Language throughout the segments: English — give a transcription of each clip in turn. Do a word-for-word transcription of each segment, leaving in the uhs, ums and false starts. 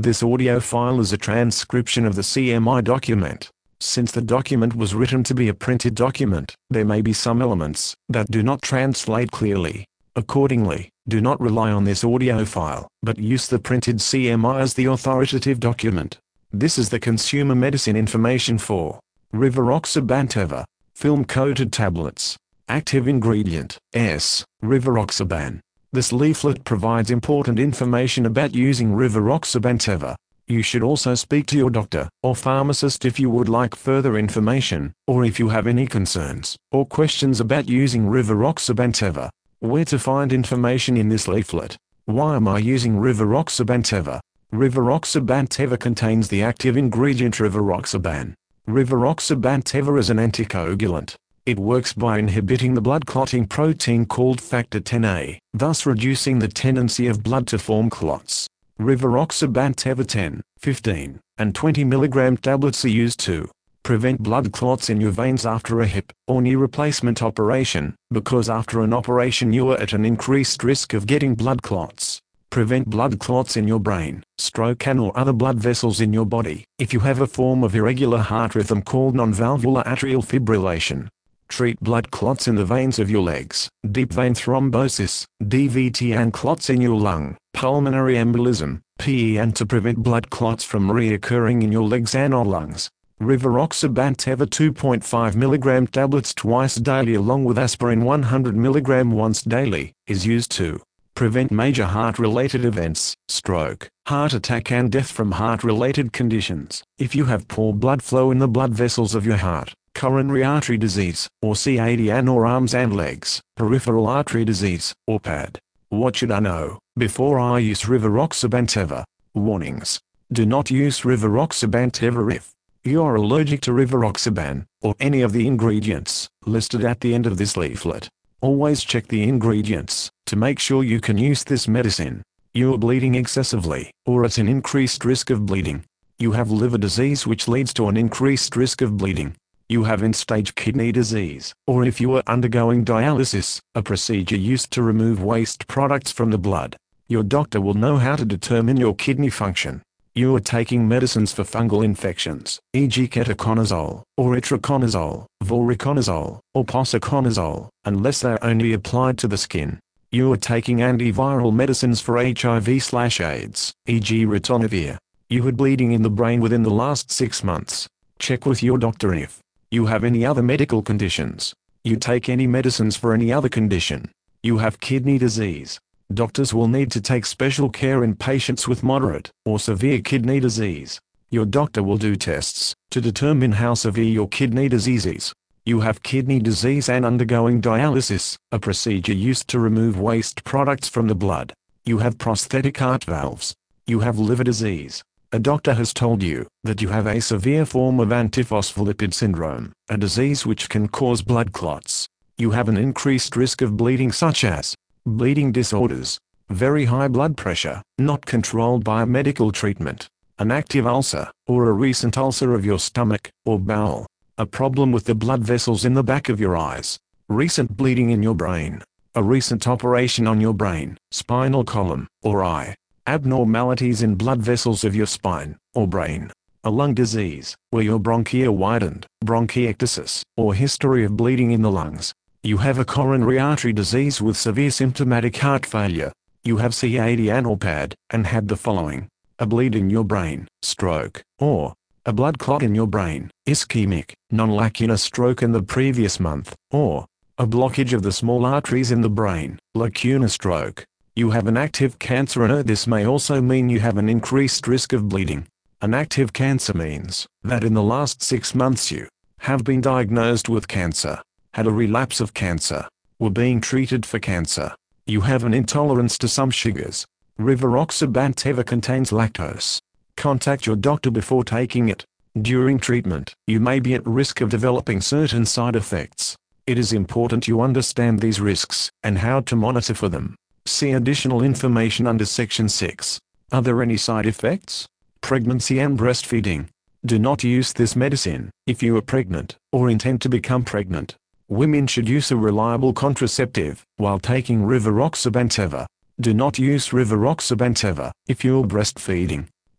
This audio file is a transcription of the C M I document. Since the document was written to be a printed document, there may be some elements that do not translate clearly. Accordingly, do not rely on this audio file, but use the printed C M I as the authoritative document. This is the consumer medicine information for Rivaroxaban Teva, film-coated tablets. Active ingredient, S, Rivaroxaban. This leaflet provides important information about using Rivaroxaban Teva. You should also speak to your doctor or pharmacist if you would like further information, or if you have any concerns or questions about using Rivaroxaban Teva. Where to find information in this leaflet? Why am I using Rivaroxaban Teva? Rivaroxaban Teva contains the active ingredient Rivaroxaban. Rivaroxaban Teva is an anticoagulant. It works by inhibiting the blood clotting protein called factor ten A, thus reducing the tendency of blood to form clots. Rivaroxaban Teva ten, fifteen, and twenty milligram tablets are used to prevent blood clots in your veins after a hip or knee replacement operation, because after an operation you are at an increased risk of getting blood clots. Prevent blood clots in your brain, stroke and or other blood vessels in your body, if you have a form of irregular heart rhythm called non-valvular atrial fibrillation. Treat blood clots in the veins of your legs, deep vein thrombosis, D V T and clots in your lung, pulmonary embolism, P E and to prevent blood clots from reoccurring in your legs and or lungs. Rivaroxaban Teva two point five milligram tablets twice daily along with aspirin one hundred milligram once daily, is used to prevent major heart-related events, stroke, heart attack and death from heart-related conditions. If you have poor blood flow in the blood vessels of your heart, coronary artery disease, or C A D and or arms and legs, peripheral artery disease, or P A D. What should I know before I use Rivaroxaban Teva? Warnings. Do not use Rivaroxaban Teva if you are allergic to Rivaroxaban, or any of the ingredients listed at the end of this leaflet. Always check the ingredients to make sure you can use this medicine. You are bleeding excessively, or at an increased risk of bleeding. You have liver disease which leads to an increased risk of bleeding. You have end-stage kidney disease, or if you are undergoing dialysis, a procedure used to remove waste products from the blood. Your doctor will know how to determine your kidney function. You are taking medicines for fungal infections, for example ketoconazole, or itraconazole, voriconazole, or posaconazole, unless they are only applied to the skin. You are taking antiviral medicines for H I V/AIDS, for example ritonavir. You had bleeding in the brain within the last six months. Check with your doctor if you have any other medical conditions. You take any medicines for any other condition. You have kidney disease. Doctors will need to take special care in patients with moderate or severe kidney disease. Your doctor will do tests to determine how severe your kidney disease is. You have kidney disease and undergoing dialysis, a procedure used to remove waste products from the blood. You have prosthetic heart valves. You have liver disease. A doctor has told you that you have a severe form of antiphospholipid syndrome, a disease which can cause blood clots. You have an increased risk of bleeding such as bleeding disorders, very high blood pressure, not controlled by medical treatment, an active ulcer, or a recent ulcer of your stomach or bowel, a problem with the blood vessels in the back of your eyes, recent bleeding in your brain, a recent operation on your brain, spinal column, or eye, abnormalities in blood vessels of your spine or brain, a lung disease, where your bronchia widened, bronchiectasis, or history of bleeding in the lungs. You have a coronary artery disease with severe symptomatic heart failure. You have C A D and or P A D, and had the following: a bleed in your brain, stroke, or a blood clot in your brain, ischemic, non-lacunar stroke in the previous month, or a blockage of the small arteries in the brain, lacunar stroke. You have an active cancer, and this may also mean you have an increased risk of bleeding. An active cancer means that in the last six months you have been diagnosed with cancer, had a relapse of cancer, were being treated for cancer. You have an intolerance to some sugars. Rivaroxaban Teva contains lactose. Contact your doctor before taking it. During treatment, you may be at risk of developing certain side effects. It is important you understand these risks and how to monitor for them. See additional information under Section six. Are there any side effects? Pregnancy and breastfeeding. Do not use this medicine if you are pregnant or intend to become pregnant. Women should use a reliable contraceptive while taking Rivaroxaban Teva. Do not use Rivaroxaban Teva if you are breastfeeding.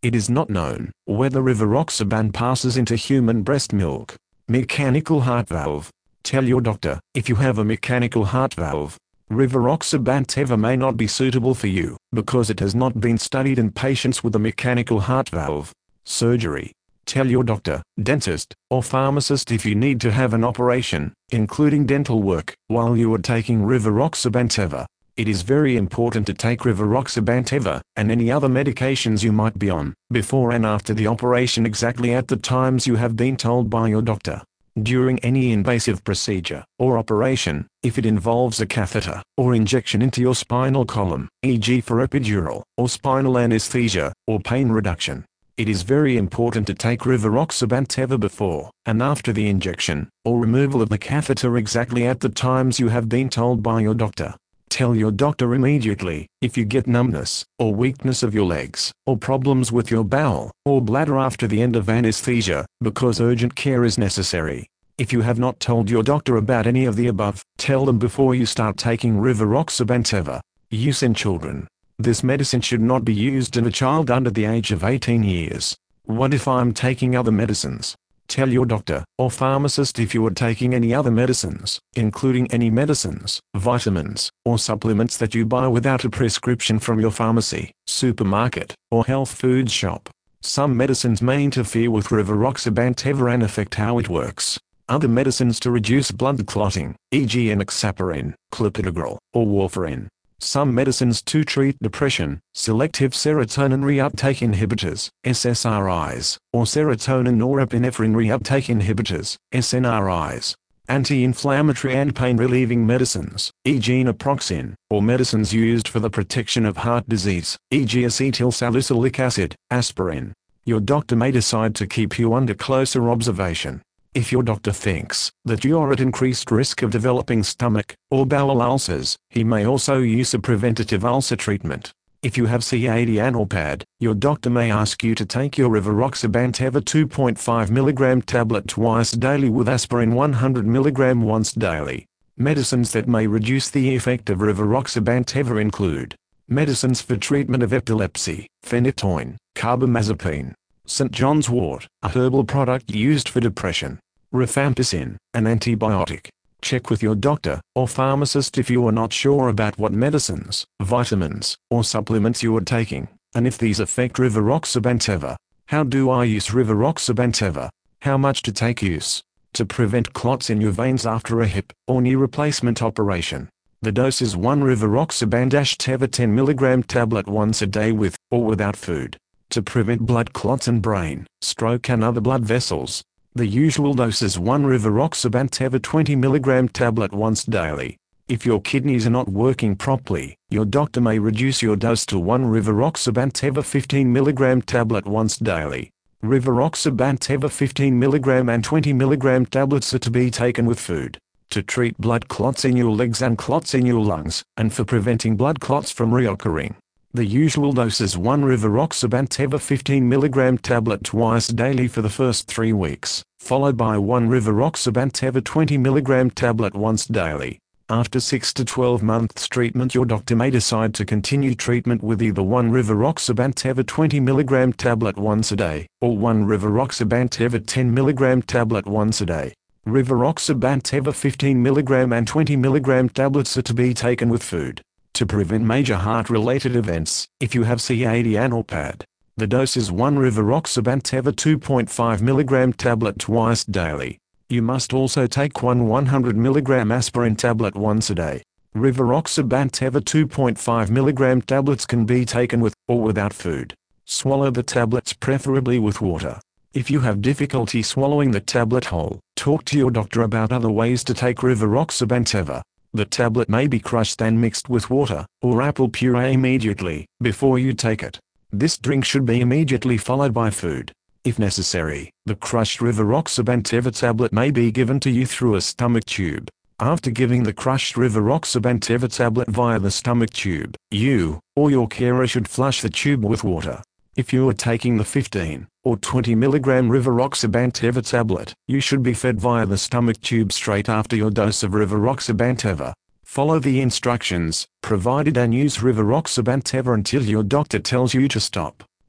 It is not known whether rivaroxaban passes into human breast milk. Mechanical heart valve. Tell your doctor if you have a mechanical heart valve. Rivaroxaban Teva may not be suitable for you because it has not been studied in patients with a mechanical heart valve. Surgery. Tell your doctor, dentist, or pharmacist if you need to have an operation, including dental work, while you are taking rivaroxaban Teva. It is very important to take rivaroxaban Teva, and any other medications you might be on, before and after the operation exactly at the times you have been told by your doctor. During any invasive procedure or operation, if it involves a catheter or injection into your spinal column, for example for epidural, or spinal anesthesia, or pain reduction, it is very important to take rivaroxaban Teva before and after the injection or removal of the catheter exactly at the times you have been told by your doctor. Tell your doctor immediately if you get numbness or weakness of your legs or problems with your bowel or bladder after the end of anesthesia, because urgent care is necessary. If you have not told your doctor about any of the above, tell them before you start taking rivaroxaban Teva. Use in children. This medicine should not be used in a child under the age of eighteen years. What if I'm taking other medicines? Tell your doctor or pharmacist if you are taking any other medicines, including any medicines, vitamins, or supplements that you buy without a prescription from your pharmacy, supermarket, or health food shop. Some medicines may interfere with rivaroxaban Teva and affect how it works. Other medicines to reduce blood clotting, for example enoxaparin, clopidogrel, or warfarin. Some medicines to treat depression, selective serotonin reuptake inhibitors, S S R Is, or serotonin norepinephrine reuptake inhibitors, S N R Is. Anti-inflammatory and pain-relieving medicines, for example naproxen, or medicines used for the protection of heart disease, for example acetyl salicylic acid, aspirin. Your doctor may decide to keep you under closer observation. If your doctor thinks that you are at increased risk of developing stomach or bowel ulcers, he may also use a preventative ulcer treatment. If you have C A D and or P A D, your doctor may ask you to take your rivaroxaban Teva two point five milligram tablet twice daily with aspirin one hundred milligram once daily. Medicines that may reduce the effect of rivaroxaban Teva include medicines for treatment of epilepsy, phenytoin, carbamazepine, Saint John's wort, a herbal product used for depression, rifampicin, an antibiotic. Check with your doctor or pharmacist if you are not sure about what medicines, vitamins, or supplements you are taking, and if these affect rivaroxaban Teva. How do I use rivaroxaban Teva? How much to take use? To prevent clots in your veins after a hip or knee replacement operation. The dose is one rivaroxaban Teva ten milligram tablet once a day with or without food. To prevent blood clots in brain, stroke and other blood vessels. The usual dose is one rivaroxaban Teva twenty milligram tablet once daily. If your kidneys are not working properly, your doctor may reduce your dose to one rivaroxaban Teva fifteen milligram tablet once daily. Rivaroxaban Teva fifteen milligram and twenty milligram tablets are to be taken with food. To treat blood clots in your legs and clots in your lungs, and for preventing blood clots from reoccurring. The usual dose is one rivaroxaban Teva fifteen milligram tablet twice daily for the first three weeks, followed by one rivaroxaban Teva twenty milligram tablet once daily. After six to twelve months treatment, your doctor may decide to continue treatment with either one rivaroxaban Teva twenty milligram tablet once a day, or one rivaroxaban Teva ten milligram tablet once a day. Rivaroxaban Teva fifteen milligram and twenty milligram tablets are to be taken with food. To prevent major heart-related events, if you have C A D and or P A D, the dose is one rivaroxaban Teva two point five milligram tablet twice daily. You must also take one one hundred milligram aspirin tablet once a day. Rivaroxaban Teva two point five milligram tablets can be taken with or without food. Swallow the tablets preferably with water. If you have difficulty swallowing the tablet whole, talk to your doctor about other ways to take rivaroxaban Teva. The tablet may be crushed and mixed with water or apple puree immediately before you take it. This drink should be immediately followed by food. If necessary, the crushed rivaroxaban Teva tablet may be given to you through a stomach tube. After giving the crushed rivaroxaban Teva tablet via the stomach tube, you or your carer should flush the tube with water. If you are taking the fifteen or twenty milligram rivaroxaban Teva tablet, you should be fed via the stomach tube straight after your dose of rivaroxaban Teva. Follow the instructions provided and use rivaroxaban Teva until your doctor tells you to stop.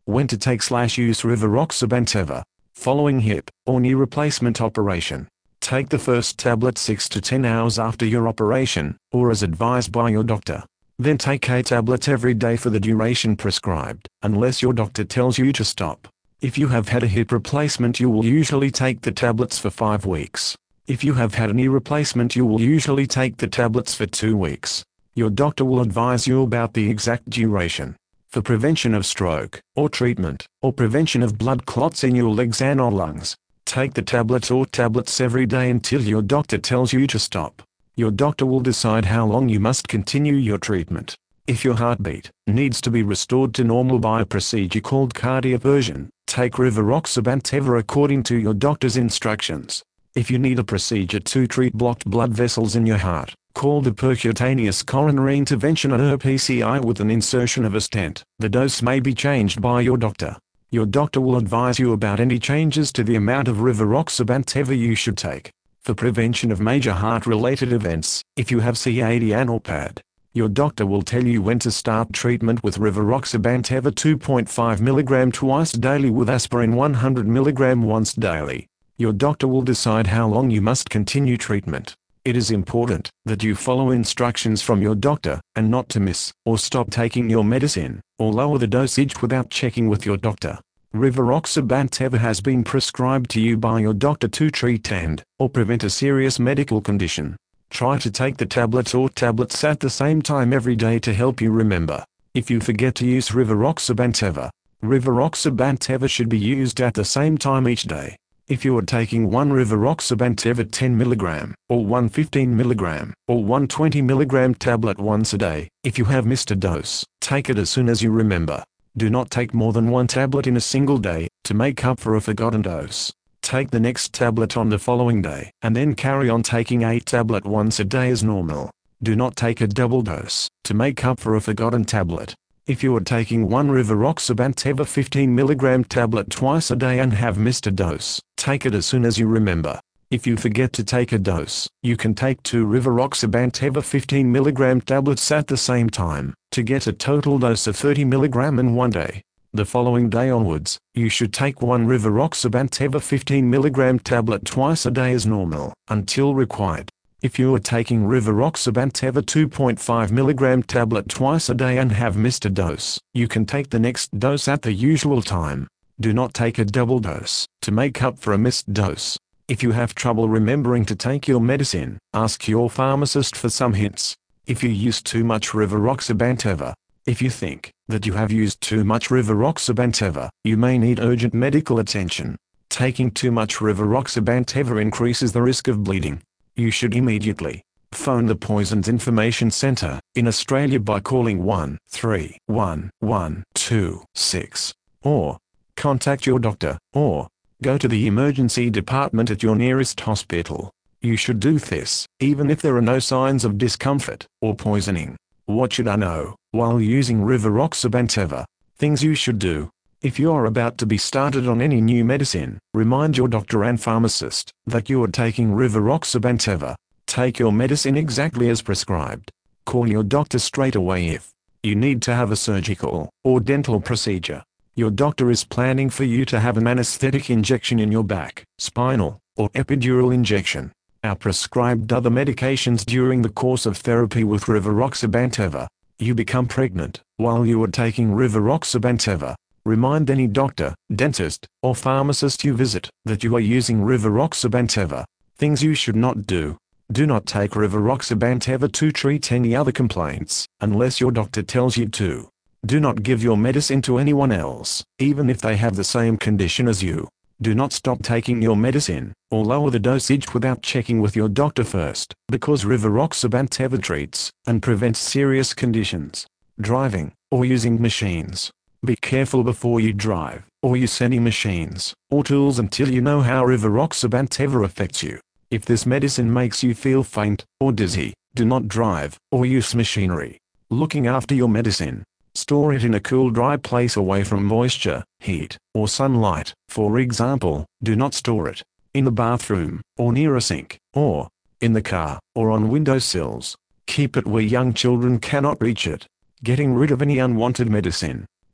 When to take slash use Rivaroxaban Teva. Following hip or knee replacement operation. Take the first tablet six to ten hours after your operation, or as advised by your doctor. Then take a tablet every day for the duration prescribed, unless your doctor tells you to stop. If you have had a hip replacement, you will usually take the tablets for five weeks. If you have had a knee replacement, you will usually take the tablets for two weeks. Your doctor will advise you about the exact duration. For prevention of stroke, or treatment, or prevention of blood clots in your legs and or lungs, take the tablet or tablets every day until your doctor tells you to stop. Your doctor will decide how long you must continue your treatment. If your heartbeat needs to be restored to normal by a procedure called cardioversion, take Rivaroxaban Teva according to your doctor's instructions. If you need a procedure to treat blocked blood vessels in your heart, called a percutaneous coronary intervention or a P C I with an insertion of a stent, the dose may be changed by your doctor. Your doctor will advise you about any changes to the amount of Rivaroxaban Teva you should take. For prevention of major heart-related events, if you have C A D and or P A D, your doctor will tell you when to start treatment with Rivaroxaban Teva two point five milligrams twice daily with aspirin one hundred milligrams once daily. Your doctor will decide how long you must continue treatment. It is important that you follow instructions from your doctor, and not to miss or stop taking your medicine, or lower the dosage without checking with your doctor. Rivaroxaban Teva has been prescribed to you by your doctor to treat and or prevent a serious medical condition. Try to take the tablet or tablets at the same time every day to help you remember. If you forget to use Rivaroxaban Teva, Rivaroxaban Teva should be used at the same time each day. If you are taking one Rivaroxaban Teva ten milligrams, or one fifteen milligrams, or one twenty milligrams tablet once a day, if you have missed a dose, take it as soon as you remember. Do not take more than one tablet in a single day, to make up for a forgotten dose. Take the next tablet on the following day, and then carry on taking a tablet once a day as normal. Do not take a double dose, to make up for a forgotten tablet. If you are taking one Rivaroxaban Teva fifteen milligrams tablet twice a day and have missed a dose, take it as soon as you remember. If you forget to take a dose, you can take two Rivaroxaban Teva fifteen milligrams tablets at the same time, to get a total dose of thirty milligrams in one day. The following day onwards, you should take one Rivaroxaban Teva fifteen milligrams tablet twice a day as normal, until required. If you are taking Rivaroxaban Teva two point five milligrams tablet twice a day and have missed a dose, you can take the next dose at the usual time. Do not take a double dose, to make up for a missed dose. If you have trouble remembering to take your medicine, ask your pharmacist for some hints. If you use too much Rivaroxaban Teva, if you think that you have used too much Rivaroxaban Teva, you may need urgent medical attention. Taking too much Rivaroxaban Teva increases the risk of bleeding. You should immediately phone the Poisons Information Centre in Australia by calling one three one one two six, or contact your doctor, or go to the emergency department at your nearest hospital. You should do this, even if there are no signs of discomfort or poisoning. What should I know while using Rivaroxaban Teva? Things you should do. If you are about to be started on any new medicine, remind your doctor and pharmacist that you are taking Rivaroxaban Teva. Take your medicine exactly as prescribed. Call your doctor straight away if you need to have a surgical or dental procedure. Your doctor is planning for you to have an anesthetic injection in your back, spinal, or epidural injection. Are prescribed other medications during the course of therapy with Rivaroxaban Teva. You become pregnant while you are taking Rivaroxaban Teva. Remind any doctor, dentist, or pharmacist you visit that you are using Rivaroxaban Teva. Things you should not do. Do not take Rivaroxaban Teva to treat any other complaints, unless your doctor tells you to. Do not give your medicine to anyone else, even if they have the same condition as you. Do not stop taking your medicine, or lower the dosage without checking with your doctor first, because Rivaroxaban Teva treats and prevents serious conditions. Driving, or using machines. Be careful before you drive, or use any machines, or tools until you know how Rivaroxaban Teva affects you. If this medicine makes you feel faint, or dizzy, do not drive, or use machinery. Looking after your medicine. Store it in a cool, dry place away from moisture, heat, or sunlight. For example, do not store it in the bathroom, or near a sink, or in the car, or on windowsills. Keep it where young children cannot reach it. Getting rid of any unwanted medicine.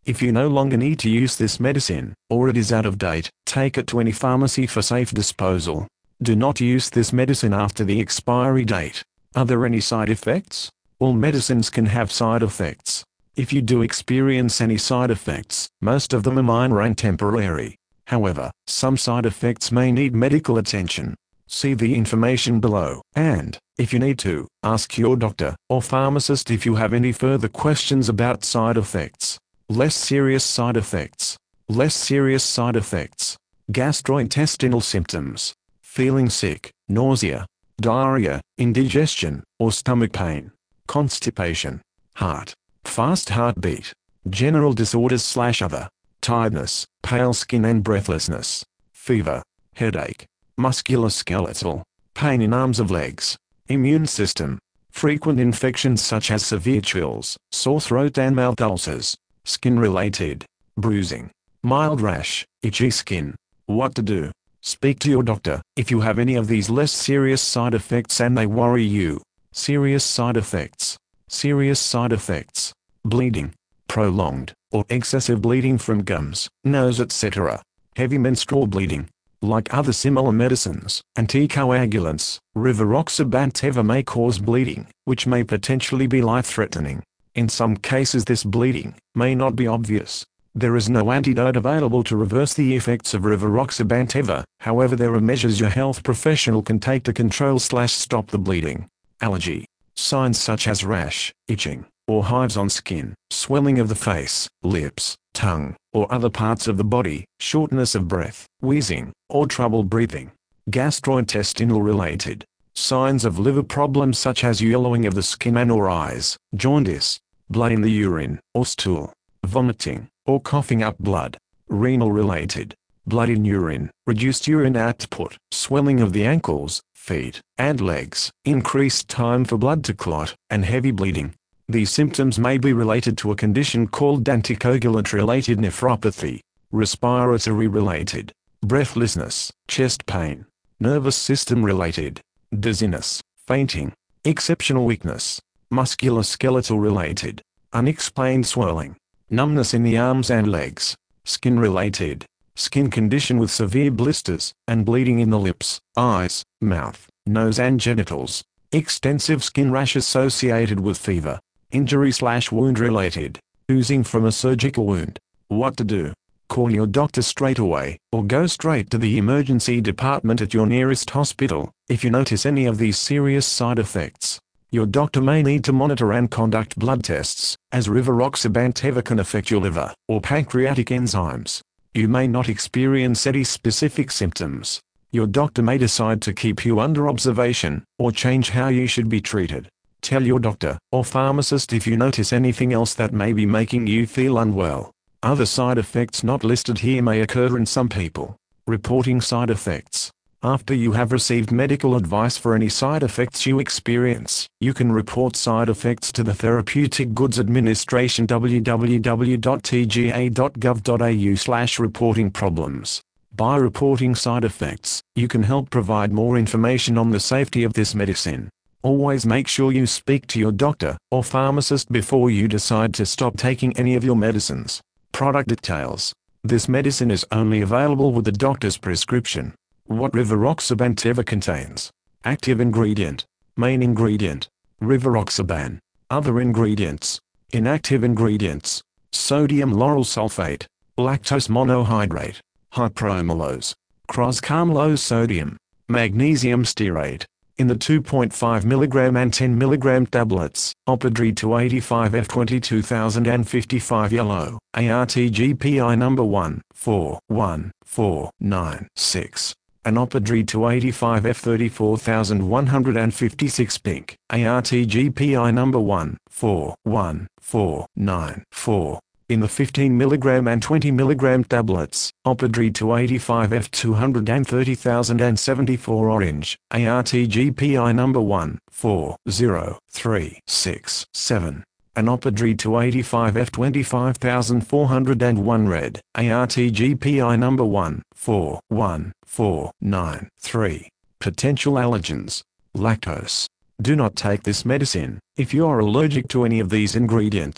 If you no longer need to use this medicine, or it is out of date, take it to any pharmacy for safe disposal. Do not use this medicine after the expiry date. Are there any side effects? All medicines can have side effects. If you do experience any side effects, most of them are minor and temporary. However, some side effects may need medical attention. See the information below, and, if you need to, ask your doctor or pharmacist if you have any further questions about side effects. Less serious side effects. Less serious side effects. Gastrointestinal symptoms. Feeling sick, nausea, diarrhea, indigestion, or stomach pain. Constipation. Heart. Fast heartbeat. General disorders slash other. Tiredness, pale skin and breathlessness. Fever. Headache. Musculoskeletal. Pain in arms or legs. Immune system. Frequent infections such as severe chills, sore throat and mouth ulcers. Skin-related. Bruising. Mild rash, itchy skin. What to do? Speak to your doctor if you have any of these less serious side effects and they worry you. Serious side effects. Serious side effects. Bleeding. Prolonged or excessive bleeding from gums, nose, et cetera. Heavy menstrual bleeding. Like other similar medicines, anticoagulants, rivaroxaban teva may cause bleeding, which may potentially be life-threatening. In some cases this bleeding may not be obvious. There is no antidote available to reverse the effects of rivaroxaban teva, however there are measures your health professional can take to control slash stop the bleeding. Allergy. Signs such as rash, itching, or hives on skin, swelling of the face, lips, tongue, or other parts of the body, shortness of breath, wheezing, or trouble breathing. Gastrointestinal related. Signs of liver problems such as yellowing of the skin and or eyes, jaundice, blood in the urine, or stool, vomiting, or coughing up blood. Renal related. Blood in urine, reduced urine output, swelling of the ankles, feet, and legs, increased time for blood to clot, and heavy bleeding. These symptoms may be related to a condition called anticoagulant-related nephropathy. Respiratory related. Breathlessness, chest pain. Nervous system related. Dizziness, fainting, exceptional weakness. Musculoskeletal related. Unexplained swelling. Numbness in the arms and legs. Skin related. Skin condition with severe blisters, and bleeding in the lips, eyes, mouth, nose and genitals. Extensive skin rash associated with fever. Injury slash wound related. Oozing from a surgical wound. What to do? Call your doctor straight away, or go straight to the emergency department at your nearest hospital, if you notice any of these serious side effects. Your doctor may need to monitor and conduct blood tests, as rivaroxaban teva can affect your liver, or pancreatic enzymes. You may not experience any specific symptoms. Your doctor may decide to keep you under observation, or change how you should be treated. Tell your doctor, or pharmacist if you notice anything else that may be making you feel unwell. Other side effects not listed here may occur in some people. Reporting side effects. After you have received medical advice for any side effects you experience, you can report side effects to the Therapeutic Goods Administration w w w dot t g a dot gov dot a u slash reporting problems. By reporting side effects, you can help provide more information on the safety of this medicine. Always make sure you speak to your doctor or pharmacist before you decide to stop taking any of your medicines. Product details. This medicine is only available with the doctor's prescription. What rivaroxaban teva contains. Active ingredient. Main ingredient. Rivaroxaban. Other ingredients. Inactive ingredients. Sodium lauryl sulfate. Lactose monohydrate. Hypromolose. Croscarmlose sodium. Magnesium stearate. In the two point five milligram and ten milligram tablets, Opidre two eighty-five F twenty-two thousand fifty-five yellow, A R T G P I number one four one four nine six, and Opidre two eighty-five F thirty-four thousand one hundred fifty-six pink, A R T G P I number one four one four nine four. In the fifteen milligram and twenty milligram tablets, Opidre two eighty-five F two hundred thirty thousand seventy-four orange, A R T G P I number one four zero three six seven, and Opidre two eighty-five F twenty-five thousand four hundred one red, A R T G P I number one four one four nine three. Potential allergens. Lactose. Do not take this medicine if you are allergic to any of these ingredients.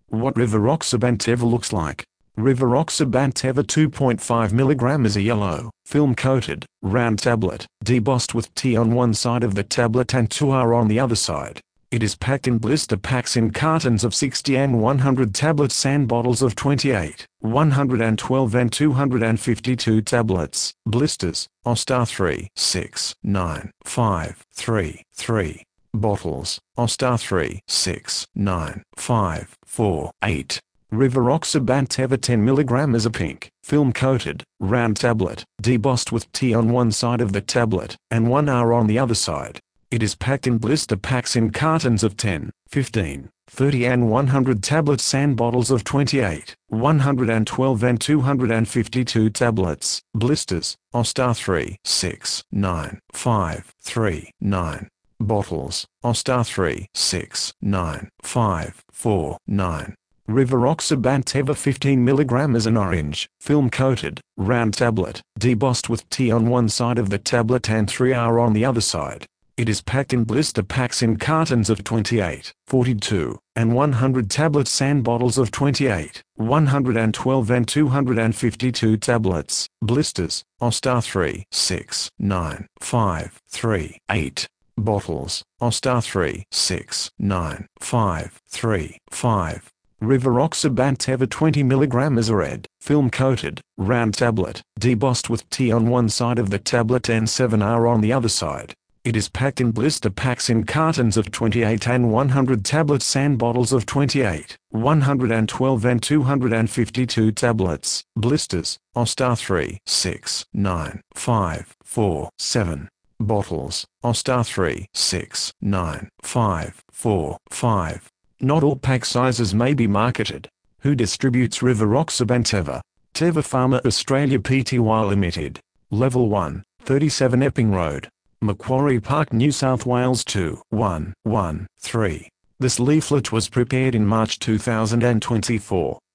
What Rivaroxaban Teva looks like. Rivaroxaban Teva two point five milligrams is a yellow, film-coated, round tablet, debossed with T on one side of the tablet and two R on the other side. It is packed in blister packs in cartons of sixty and one hundred tablets and bottles of twenty-eight, one hundred twelve and two hundred fifty-two tablets. Blisters, Ostar three, six, nine, five, three, three. Bottles, Ostar three, six, nine, five, four, eight. Rivaroxaban Teva ten milligrams is a pink, film-coated, round tablet, debossed with T on one side of the tablet, and one R on the other side. It is packed in blister packs in cartons of ten, fifteen, thirty and one hundred tablets and bottles of twenty-eight, one hundred twelve and two hundred fifty-two tablets. Blisters, Ostar three, six, nine, five, three, nine. Bottles, Ostar three, six, nine, five, four, nine. Rivaroxaban Teva fifteen milligrams is an orange, film-coated, round tablet, debossed with T on one side of the tablet and three R on the other side. It is packed in blister packs in cartons of twenty-eight, forty-two, and one hundred tablets and bottles of twenty-eight, one hundred twelve and two hundred fifty-two tablets. Blisters, Ostar three, six, nine, five, three, eight. Bottles, Ostar three, six, nine, five, three, five. Rivaroxaban Teva twenty milligrams is a red, film-coated, round tablet, debossed with T on one side of the tablet and seven R on the other side. It is packed in blister packs in cartons of twenty-eight and one hundred tablets and bottles of twenty-eight, one hundred twelve and two hundred fifty-two tablets. Blisters, Ostar three, six, nine, five, four, seven. Bottles, Ostar three, six, nine, five, four, five. Not all pack sizes may be marketed. Who distributes Rivaroxaban Teva? Teva Pharma Australia Pty Limited. Level one, thirty-seven Epping Road, Macquarie Park, New South Wales two one one three. This leaflet was prepared in March two thousand twenty-four.